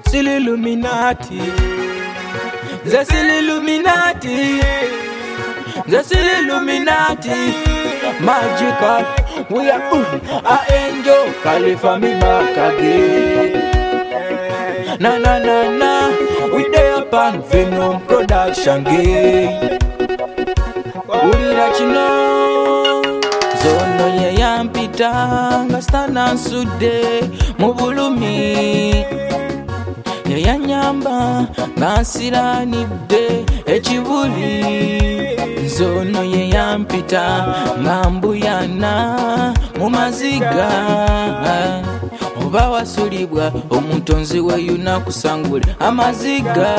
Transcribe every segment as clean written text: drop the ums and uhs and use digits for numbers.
Silly Illuminati, the silly Illuminati, the silly Illuminati. Magical, we are an angel, Khalifa me back again. Na na na na, we there upon Venom Production game. We let you know. Zono ye yampita, ngastana sude, mubulumi. Ye yanyamba, nasira nide, echibuli. Zono ye yampita, ngambuyana, mumaziga. Oba wasulibwa, omutonzi we yuna kusangule amaziga.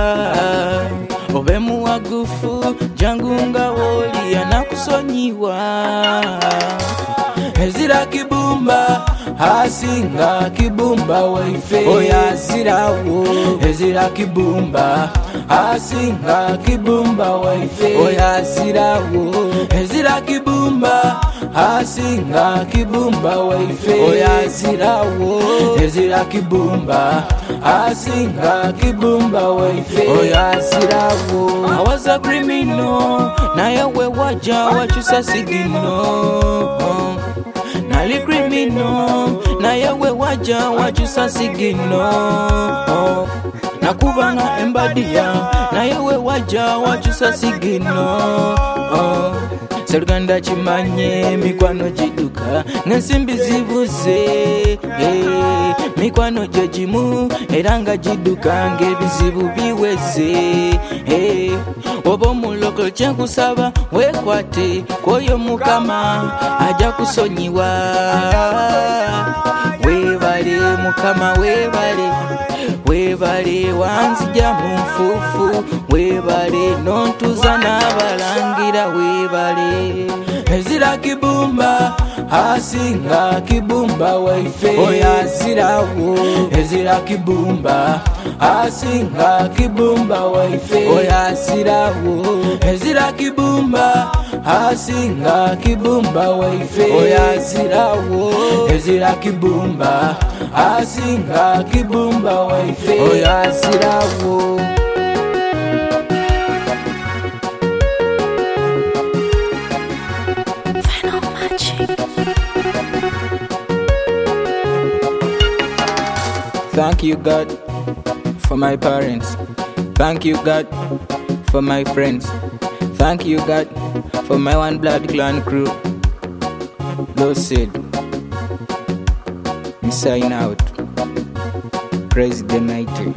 Obe muwagufu, jangunga woli yanakusonyiwa. Ezira kibumba, asinga kibumba waife. Oya zirawo. Ezira kibumba, asinga kibumba waife. Oya zirawo. Ezira kibumba, asinga kibumba waife. Oya zirawo. Ezira kibumba, asinga kibumba waife. Oya zirawo. I was a criminal, naye we waja wachusa sigino. Nali criminal, naye we waja wachusa sigino. Nakubanga embadia, naye we waja wachusa sigino. Seruganda chimanye, mikwano jiduka, ngensimbi zibuze. Mikwano jejimu, eranga jiduka, ngebizibu biweze. Obo muloko chenkusaba, wekwate, koyo mukama, aja kusonyiwa. Webale mukama webale, webale wanzija mumfufu. Webale nontuza n'abalangira webale. Ezira kibumba, asinga kibumba waife. Oya zirawo. Ezira kibumba, asinga kibumba waife. Oya zirawo. Ezira kibumba, asinga kibumba waife. Oya zirawo. Ezira kibumba, asinga kibumba waife. Oya zirawo. Thank you, God, for my parents. Thank you, God, for my friends. Thank you, God, for my one blood clan crew. Lord said, we sign out. Praise the mighty.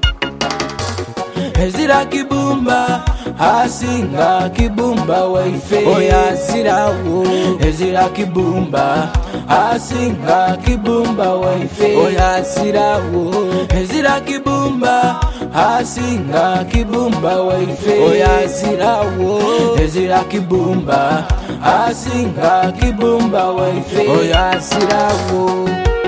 Ezira kibumba, asinga kibumba waife. Oya zirawo. Ezira kibumba, asinga kibumba waife. Oya zirawo. Ezira kibumba, asinga kibumba waife. Oya zirawo. Ezira kibumba, asinga kibumba waife. Oya zirawo.